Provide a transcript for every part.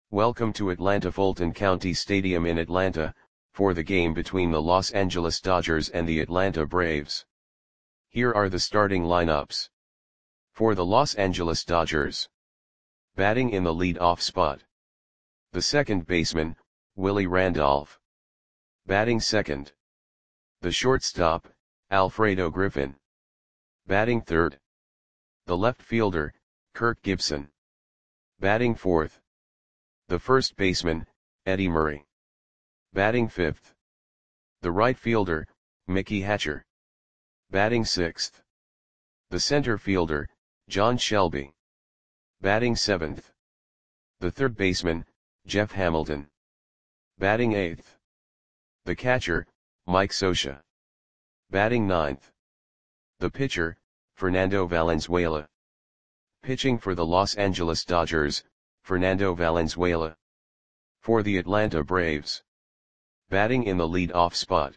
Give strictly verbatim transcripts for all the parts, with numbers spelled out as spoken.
Welcome to Atlanta Fulton County Stadium in Atlanta, for the game between the Los Angeles Dodgers and the Atlanta Braves. Here are the starting lineups. For the Los Angeles Dodgers. Batting in the lead-off spot. The second baseman, Willie Randolph. Batting second. The shortstop, Alfredo Griffin. Batting third. The left fielder, Kirk Gibson. Batting fourth. The first baseman, Eddie Murray. Batting fifth. The right fielder, Mickey Hatcher. Batting sixth. The center fielder, John Shelby. Batting seventh. The third baseman, Jeff Hamilton. Batting eighth. The catcher, Mike Scioscia. Batting ninth. The pitcher, Fernando Valenzuela. Pitching for the Los Angeles Dodgers, Fernando Valenzuela. For the Atlanta Braves. Batting in the lead-off spot.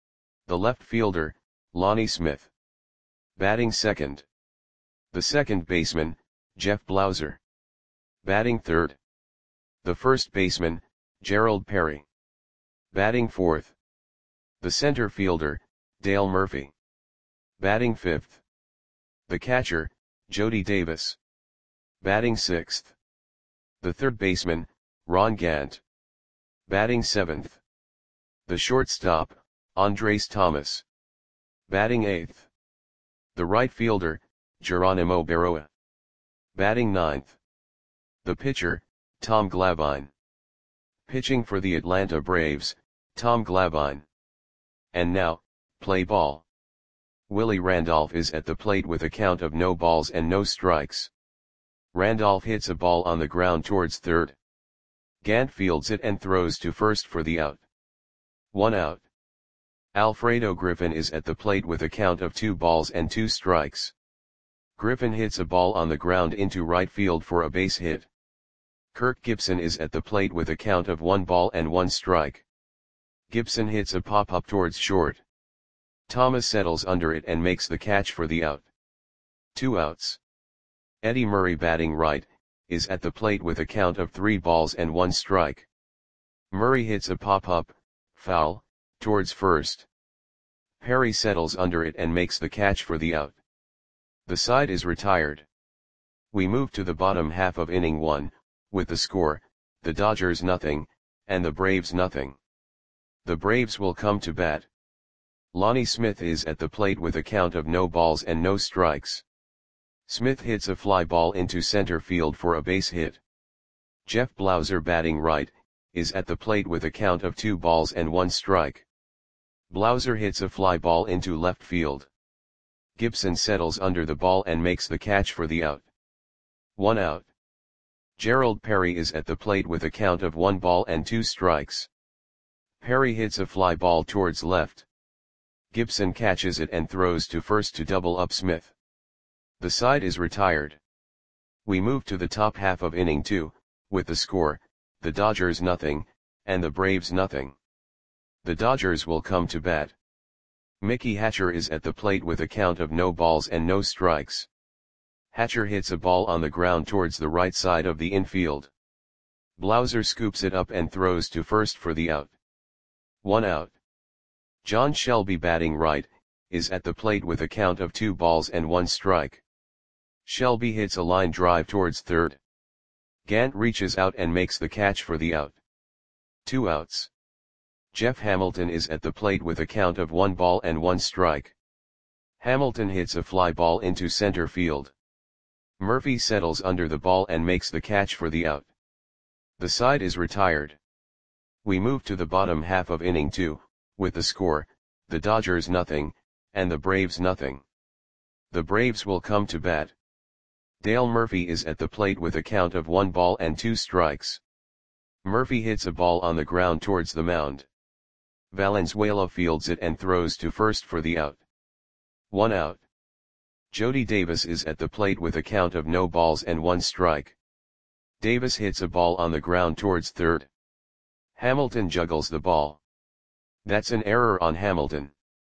The left fielder, Lonnie Smith. Batting second. The second baseman, Jeff Blauser. Batting third. The first baseman, Gerald Perry. Batting fourth. The center fielder, Dale Murphy. Batting fifth. The catcher, Jody Davis. Batting sixth. The third baseman, Ron Gant. Batting seventh. The shortstop, Andres Thomas. Batting eighth. The right fielder, Geronimo Berroa. Batting ninth. The pitcher, Tom Glavine. Pitching for the Atlanta Braves, Tom Glavine. And now, play ball. Willie Randolph is at the plate with a count of no balls and no strikes. Randolph hits a ball on the ground towards third. Gant fields it and throws to first for the out. One out. Alfredo Griffin is at the plate with a count of two balls and two strikes. Griffin hits a ball on the ground into right field for a base hit. Kirk Gibson is at the plate with a count of one ball and one strike. Gibson hits a pop-up towards short. Thomas settles under it and makes the catch for the out. Two outs. Eddie Murray, batting right, is at the plate with a count of three balls and one strike. Murray hits a pop-up, foul, towards first. Perry settles under it and makes the catch for the out. The side is retired. We move to the bottom half of inning one, with the score, the Dodgers nothing, and the Braves nothing. The Braves will come to bat. Lonnie Smith is at the plate with a count of no balls and no strikes. Smith hits a fly ball into center field for a base hit. Jeff Blauser, batting right, is at the plate with a count of two balls and one strike. Blauser hits a fly ball into left field. Gibson settles under the ball and makes the catch for the out. One out. Gerald Perry is at the plate with a count of one ball and two strikes. Perry hits a fly ball towards left. Gibson catches it and throws to first to double up Smith. The side is retired. We move to the top half of inning two, with the score, the Dodgers nothing, and the Braves nothing. The Dodgers will come to bat. Mickey Hatcher is at the plate with a count of no balls and no strikes. Hatcher hits a ball on the ground towards the right side of the infield. Blauser scoops it up and throws to first for the out. One out. John Shelby, batting right, is at the plate with a count of two balls and one strike. Shelby hits a line drive towards third. Gant reaches out and makes the catch for the out. Two outs. Jeff Hamilton is at the plate with a count of one ball and one strike. Hamilton hits a fly ball into center field. Murphy settles under the ball and makes the catch for the out. The side is retired. We move to the bottom half of inning two, with the score, the Dodgers nothing, and the Braves nothing. The Braves will come to bat. Dale Murphy is at the plate with a count of one ball and two strikes. Murphy hits a ball on the ground towards the mound. Valenzuela fields it and throws to first for the out. One out. Jody Davis is at the plate with a count of no balls and one strike. Davis hits a ball on the ground towards third. Hamilton juggles the ball. That's an error on Hamilton.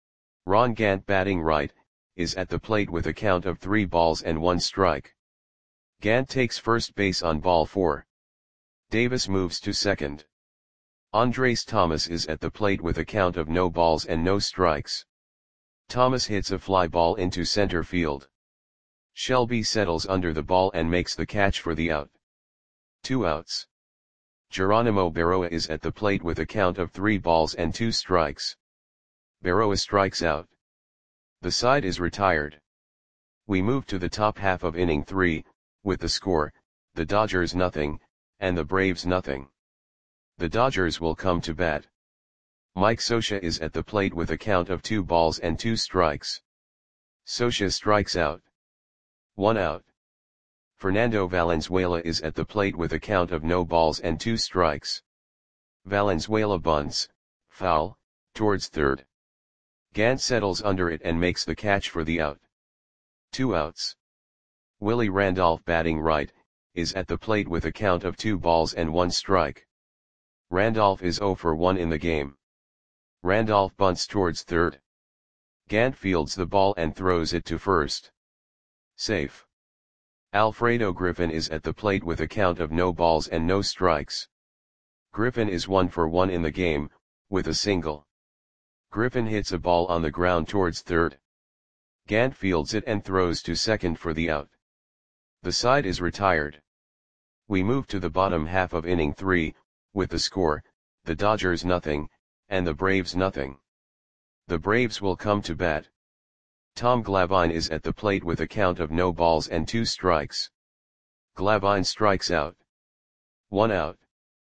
Ron Gant, batting right, is at the plate with a count of three balls and one strike. Gant takes first base on ball four. Davis moves to second. Andres Thomas is at the plate with a count of no balls and no strikes. Thomas hits a fly ball into center field. Shelby settles under the ball and makes the catch for the out. Two outs. Geronimo Berroa is at the plate with a count of three balls and two strikes. Berroa strikes out. The side is retired. We move to the top half of inning three, with the score, the Dodgers nothing, and the Braves nothing. The Dodgers will come to bat. Mike Scioscia is at the plate with a count of two balls and two strikes. Scioscia strikes out. One out. Fernando Valenzuela is at the plate with a count of no balls and two strikes. Valenzuela bunts, foul, towards third. Gant settles under it and makes the catch for the out. Two outs. Willie Randolph, batting right, is at the plate with a count of two balls and one strike. Randolph is oh for one in the game. Randolph bunts towards third. Gant fields the ball and throws it to first. Safe. Alfredo Griffin is at the plate with a count of no balls and no strikes. Griffin is one for one in the game, with a single. Griffin hits a ball on the ground towards third. Gant fields it and throws to second for the out. The side is retired. We move to the bottom half of inning three, with the score, the Dodgers nothing, and the Braves nothing. The Braves will come to bat. Tom Glavine is at the plate with a count of no balls and two strikes. Glavine strikes out. One out.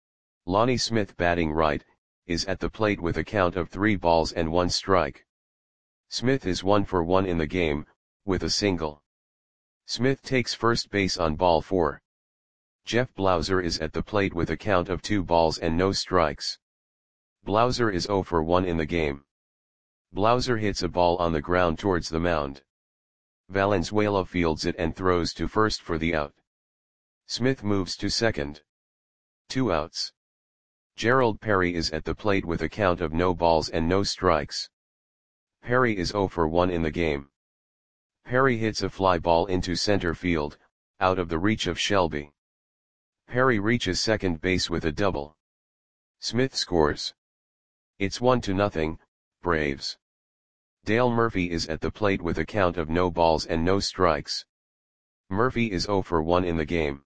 Lonnie Smith, batting right, is at the plate with a count of three balls and one strike. Smith is one for one in the game, with a single. Smith takes first base on ball four. Jeff Blauser is at the plate with a count of two balls and no strikes. Blauser is oh for one in the game. Blauser hits a ball on the ground towards the mound. Valenzuela fields it and throws to first for the out. Smith moves to second. Two outs. Gerald Perry is at the plate with a count of no balls and no strikes. Perry is oh for one in the game. Perry hits a fly ball into center field, out of the reach of Shelby. Perry reaches second base with a double. Smith scores. It's one to nothing, Braves. Dale Murphy is at the plate with a count of no balls and no strikes. Murphy is oh for one in the game.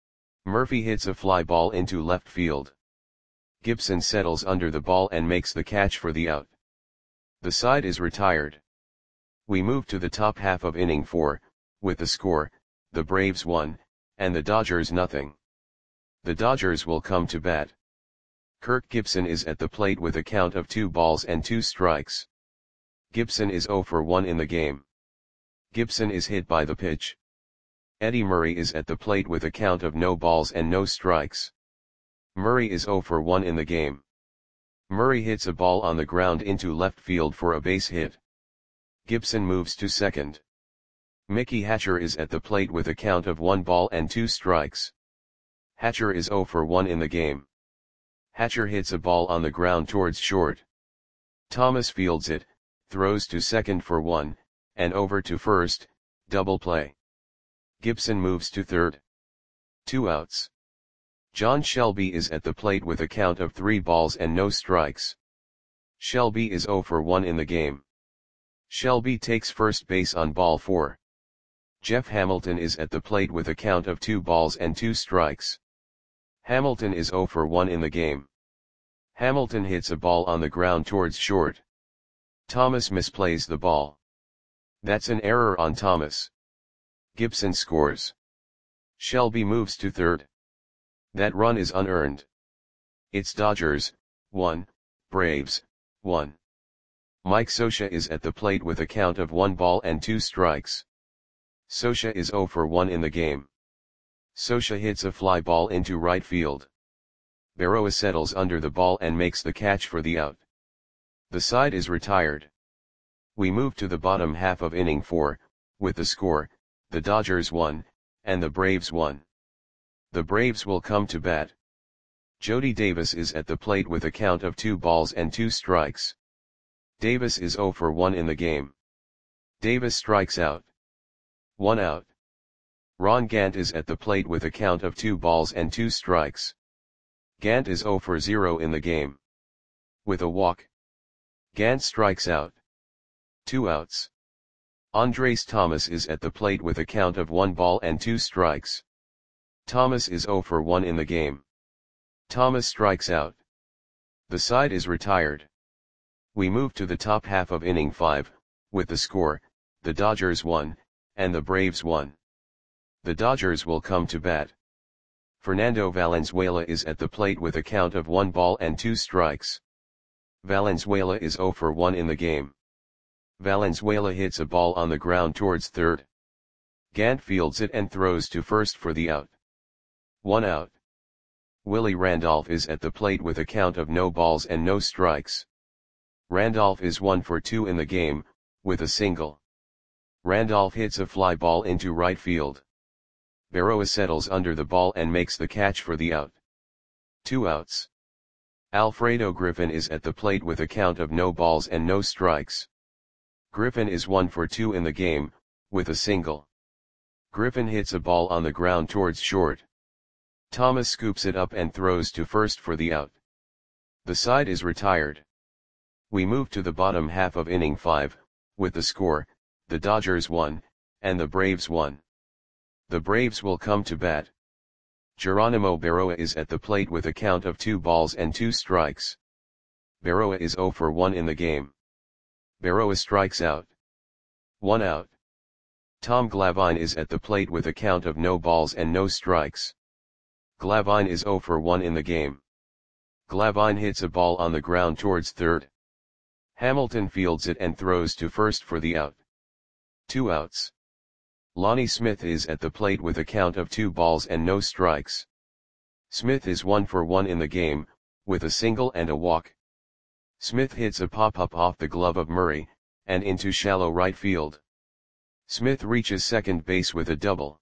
Murphy hits a fly ball into left field. Gibson settles under the ball and makes the catch for the out. The side is retired. We move to the top half of inning four, with the score, the Braves one, and the Dodgers nothing. The Dodgers will come to bat. Kirk Gibson is at the plate with a count of two balls and two strikes. Gibson is oh for one in the game. Gibson is hit by the pitch. Eddie Murray is at the plate with a count of no balls and no strikes. Murray is oh for one in the game. Murray hits a ball on the ground into left field for a base hit. Gibson moves to second. Mickey Hatcher is at the plate with a count of one ball and two strikes. Hatcher is oh for one in the game. Hatcher hits a ball on the ground towards short. Thomas fields it, throws to second for one, and over to first, double play. Gibson moves to third. Two outs. John Shelby is at the plate with a count of three balls and no strikes. Shelby is oh for one in the game. Shelby takes first base on ball four. Jeff Hamilton is at the plate with a count of two balls and two strikes. Hamilton is oh for one in the game. Hamilton hits a ball on the ground towards short. Thomas misplays the ball. That's an error on Thomas. Gibson scores. Shelby moves to third. That run is unearned. It's Dodgers, one, Braves, one. Mike Scioscia is at the plate with a count of one ball and two strikes. Scioscia is oh for one in the game. Scioscia hits a fly ball into right field. Berroa settles under the ball and makes the catch for the out. The side is retired. We move to the bottom half of inning four, with the score, the Dodgers one, and the Braves one. The Braves will come to bat. Jody Davis is at the plate with a count of two balls and two strikes. Davis is oh for one in the game. Davis strikes out. One out. Ron Gant is at the plate with a count of two balls and two strikes. Gant is zero for zero in the game. With a walk, Gant strikes out. Two outs. Andres Thomas is at the plate with a count of one ball and two strikes. Thomas is zero for one in the game. Thomas strikes out. The side is retired. We move to the top half of inning five, with the score, the Dodgers won, and the Braves won. The Dodgers will come to bat. Fernando Valenzuela is at the plate with a count of one ball and two strikes. Valenzuela is zero for one in the game. Valenzuela hits a ball on the ground towards third. Gant fields it and throws to first for the out. One out. Willie Randolph is at the plate with a count of no balls and no strikes. Randolph is one for two in the game, with a single. Randolph hits a fly ball into right field. Berroa settles under the ball and makes the catch for the out. Two outs. Alfredo Griffin is at the plate with a count of no balls and no strikes. Griffin is one for two in the game, with a single. Griffin hits a ball on the ground towards short. Thomas scoops it up and throws to first for the out. The side is retired. We move to the bottom half of inning five, with the score, the Dodgers won, and the Braves won. The Braves will come to bat. Geronimo Berroa is at the plate with a count of two balls and two strikes. Berroa is zero for one in the game. Berroa strikes out. One out. Tom Glavine is at the plate with a count of no balls and no strikes. Glavine is zero for one in the game. Glavine hits a ball on the ground towards third. Hamilton fields it and throws to first for the out. Two outs. Lonnie Smith is at the plate with a count of two balls and no strikes. Smith is one for one in the game, with a single and a walk. Smith hits a pop-up off the glove of Murray, and into shallow right field. Smith reaches second base with a double.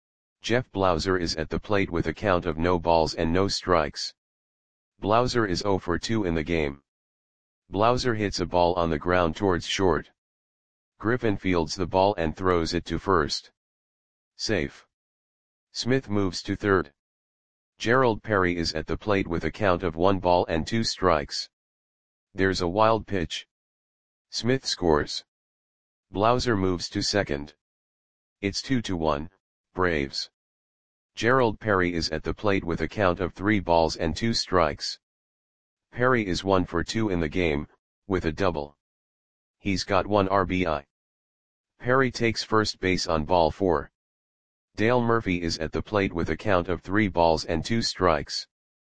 Jeff Blauser is at the plate with a count of no balls and no strikes. Blauser is zero for two in the game. Blauser hits a ball on the ground towards short. Griffin fields the ball and throws it to first. Safe. Smith moves to third. Gerald Perry is at the plate with a count of one ball and two strikes. There's a wild pitch. Smith scores. Blauser moves to second. It's two to one, Braves. Gerald Perry is at the plate with a count of three balls and two strikes. Perry is one for two in the game, with a double. He's got one R B I. Perry takes first base on ball four. Dale Murphy is at the plate with a count of three balls and two strikes.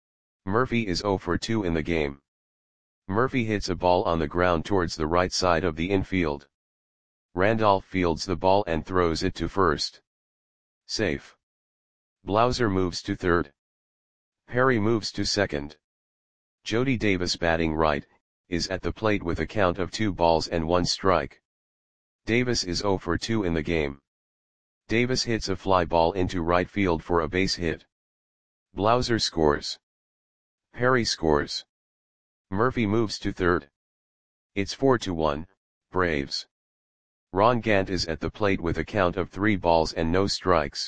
Murphy is zero for two in the game. Murphy hits a ball on the ground towards the right side of the infield. Randolph fields the ball and throws it to first. Safe. Blauser moves to third. Perry moves to second. Jody Davis, batting right, is at the plate with a count of two balls and one strike. Davis is zero for two in the game. Davis hits a fly ball into right field for a base hit. Blauser scores. Perry scores. Murphy moves to third. It's four to one, Braves. Ron Gant is at the plate with a count of three balls and no strikes.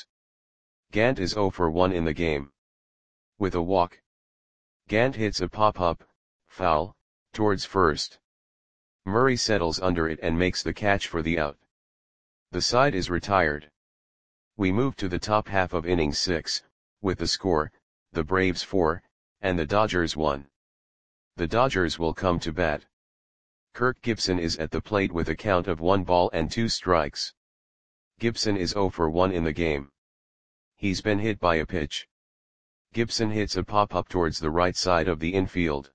Gant is zero for one in the game. With a walk, Gant hits a pop-up, foul, towards first. Murray settles under it and makes the catch for the out. The side is retired. We move to the top half of inning six, with the score, the Braves four, and the Dodgers one. The Dodgers will come to bat. Kirk Gibson is at the plate with a count of one ball and two strikes. Gibson is zero for one in the game. He's been hit by a pitch. Gibson hits a pop-up towards the right side of the infield.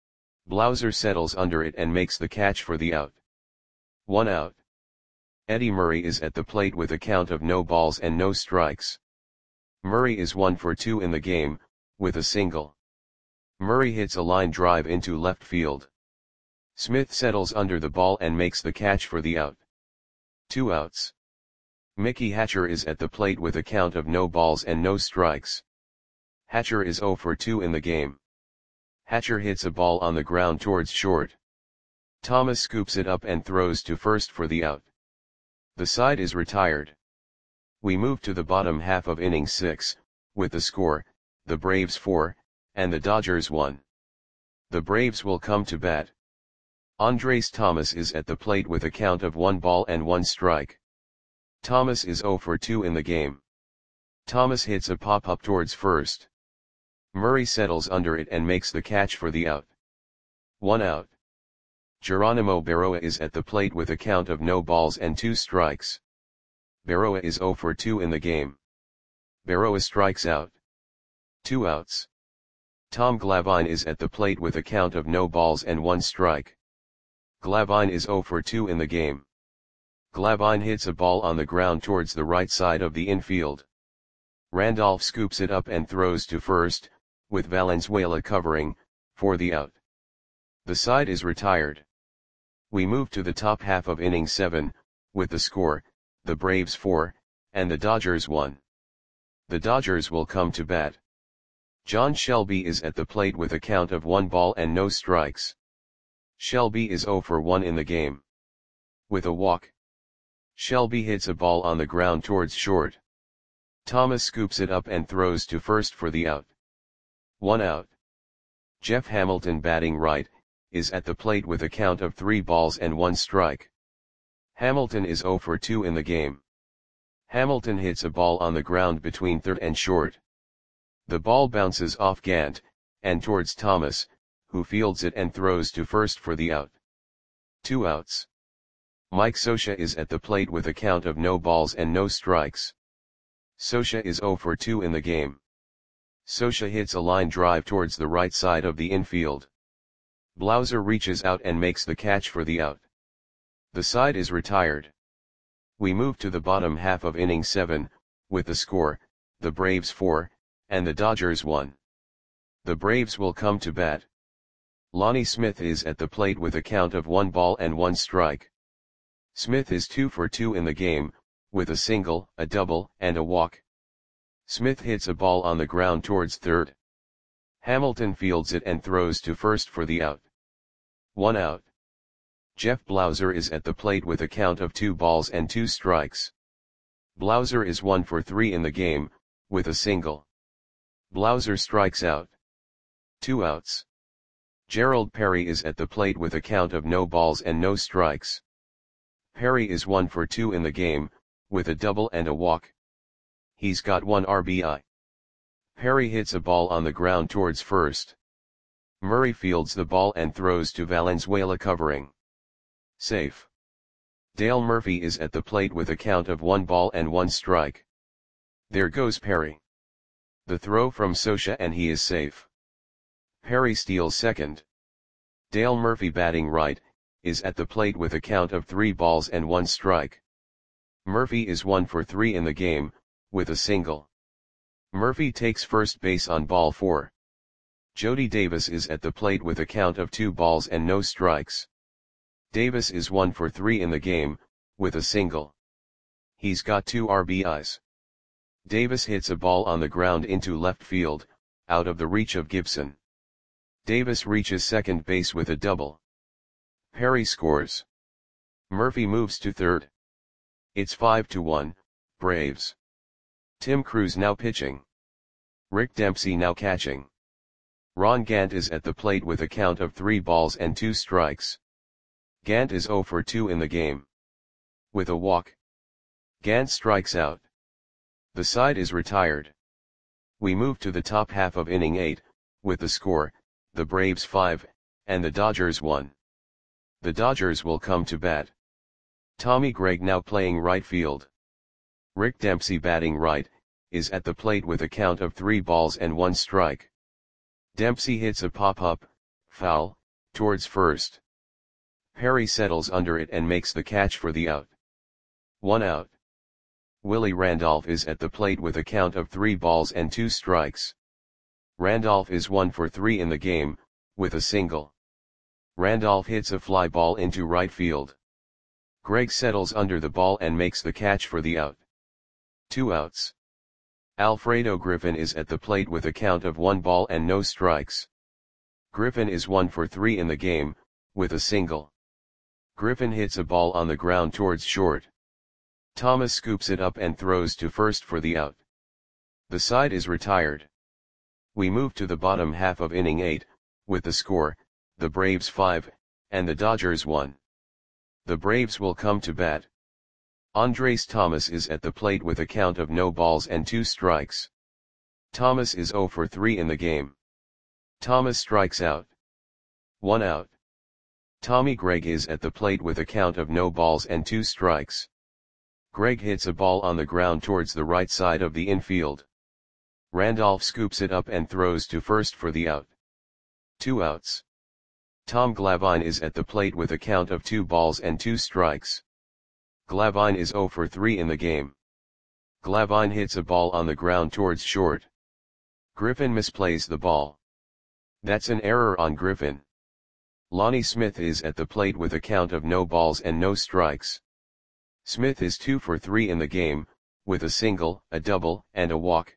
Blauser settles under it and makes the catch for the out. One out. Eddie Murray is at the plate with a count of no balls and no strikes. Murray is one for two in the game, with a single. Murray hits a line drive into left field. Smith settles under the ball and makes the catch for the out. Two outs. Mickey Hatcher is at the plate with a count of no balls and no strikes. Hatcher is zero for two in the game. Hatcher hits a ball on the ground towards short. Thomas scoops it up and throws to first for the out. The side is retired. We move to the bottom half of inning six, with the score, the Braves four, and the Dodgers one. The Braves will come to bat. Andres Thomas is at the plate with a count of one ball and one strike. Thomas is zero for two in the game. Thomas hits a pop-up towards first. Murray settles under it and makes the catch for the out. One out. Geronimo Berroa is at the plate with a count of no balls and two strikes. Berroa is zero for two in the game. Berroa strikes out. Two outs. Tom Glavine is at the plate with a count of no balls and one strike. Glavine is zero for two in the game. Glavine hits a ball on the ground towards the right side of the infield. Randolph scoops it up and throws to first, with Valenzuela covering, for the out. The side is retired. We move to the top half of inning seven, with the score, the Braves four, and the Dodgers one. The Dodgers will come to bat. John Shelby is at the plate with a count of one ball and no strikes. Shelby is zero for one in the game. With a walk. Shelby hits a ball on the ground towards short. Thomas scoops it up and throws to first for the out. One out. Jeff Hamilton, batting right, is at the plate with a count of three balls and one strike. Hamilton is zero for two in the game. Hamilton hits a ball on the ground between third and short. The ball bounces off Gant, and towards Thomas, who fields it and throws to first for the out. Two outs. Mike Scioscia is at the plate with a count of no balls and no strikes. Scioscia is zero for two in the game. Scioscia hits a line drive towards the right side of the infield. Blauser reaches out and makes the catch for the out. The side is retired. We move to the bottom half of inning seven, with the score, the Braves four, and the Dodgers one. The Braves will come to bat. Lonnie Smith is at the plate with a count of one ball and one strike. Smith is two for two in the game, with a single, a double, and a walk. Smith hits a ball on the ground towards third. Hamilton fields it and throws to first for the out. One out. Jeff Blauser is at the plate with a count of two balls and two strikes. Blauser is one for three in the game, with a single. Blauser strikes out. Two outs. Gerald Perry is at the plate with a count of no balls and no strikes. Perry is one for two in the game, with a double and a walk. He's got one R B I. Perry hits a ball on the ground towards first. Murray fields the ball and throws to Valenzuela covering. Safe. Dale Murphy is at the plate with a count of one ball and one strike. There goes Perry. The throw from Scioscia and he is safe. Perry steals second. Dale Murphy, batting right, is at the plate with a count of three balls and one strike. Murphy is one for three in the game, with a single. Murphy takes first base on ball four. Jody Davis is at the plate with a count of two balls and no strikes. Davis is one for three in the game, with a single. He's got two R B Is. Davis hits a ball on the ground into left field, out of the reach of Gibson. Davis reaches second base with a double. Perry scores. Murphy moves to third. It's five to one, Braves. Tim Cruz now pitching. Rick Dempsey now catching. Ron Gant is at the plate with a count of three balls and two strikes. Gant is zero for two in the game. With a walk. Gant strikes out. The side is retired. We move to the top half of inning eight, with the score, the Braves five, and the Dodgers one. The Dodgers will come to bat. Tommy Gregg now playing right field. Rick Dempsey, batting right, is at the plate with a count of three balls and one strike. Dempsey hits a pop-up, foul, towards first. Perry settles under it and makes the catch for the out. One out. Willie Randolph is at the plate with a count of three balls and two strikes. Randolph is one for three in the game, with a single. Randolph hits a fly ball into right field. Gregg settles under the ball and makes the catch for the out. Two outs. Alfredo Griffin is at the plate with a count of one ball and no strikes. Griffin is one for three in the game, with a single. Griffin hits a ball on the ground towards short. Thomas scoops it up and throws to first for the out. The side is retired. We move to the bottom half of inning eight, with the score, the Braves five, and the Dodgers one. The Braves will come to bat. Andres Thomas is at the plate with a count of no balls and two strikes. Thomas is oh for three in the game. Thomas strikes out. One out. Tommy Gregg is at the plate with a count of no balls and two strikes. Gregg hits a ball on the ground towards the right side of the infield. Randolph scoops it up and throws to first for the out. Two outs. Tom Glavine is at the plate with a count of two balls and two strikes. Glavine is oh for three in the game. Glavine hits a ball on the ground towards short. Griffin misplays the ball. That's an error on Griffin. Lonnie Smith is at the plate with a count of no balls and no strikes. Smith is two for three in the game, with a single, a double, and a walk.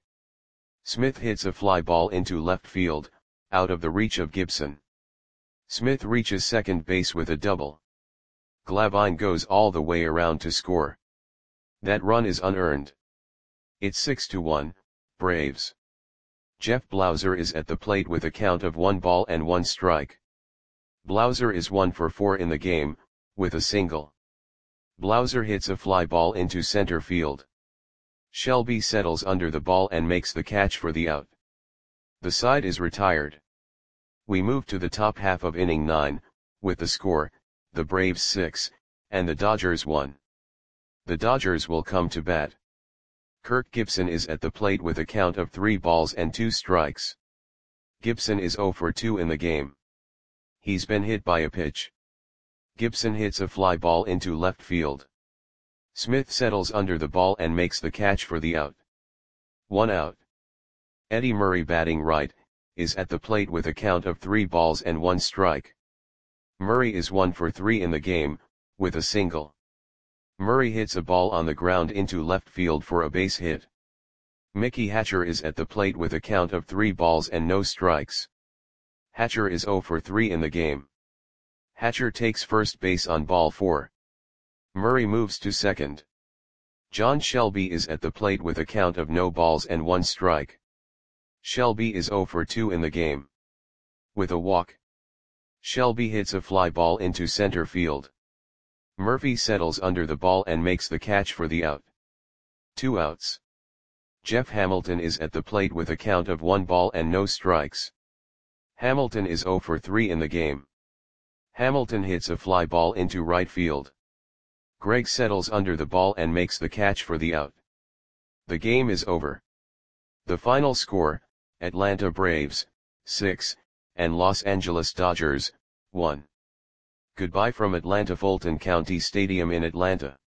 Smith hits a fly ball into left field, out of the reach of Gibson. Smith reaches second base with a double. Glavine goes all the way around to score. That run is unearned. It's six to one, Braves. Jeff Blauser is at the plate with a count of one ball and one strike. Blauser is one for four in the game, with a single. Blauser hits a fly ball into center field. Shelby settles under the ball and makes the catch for the out. The side is retired. We move to the top half of inning nine, with the score, the Braves six, and the Dodgers one. The Dodgers will come to bat. Kirk Gibson is at the plate with a count of three balls and two strikes. Gibson is oh for two in the game. He's been hit by a pitch. Gibson hits a fly ball into left field. Smith settles under the ball and makes the catch for the out. One out. Eddie Murray, batting right, is at the plate with a count of three balls and one strike. Murray is one for three in the game, with a single. Murray hits a ball on the ground into left field for a base hit. Mickey Hatcher is at the plate with a count of three balls and no strikes. Hatcher is oh for three in the game. Hatcher takes first base on ball four. Murray moves to second. John Shelby is at the plate with a count of no balls and one strike. Shelby is oh for two in the game. With a walk. Shelby hits a fly ball into center field. Murphy settles under the ball and makes the catch for the out. Two outs. Jeff Hamilton is at the plate with a count of one ball and no strikes. Hamilton is oh for three in the game. Hamilton hits a fly ball into right field. Gregg settles under the ball and makes the catch for the out. The game is over. The final score, Atlanta Braves, six, and Los Angeles Dodgers, one. Goodbye from Atlanta Fulton County Stadium in Atlanta.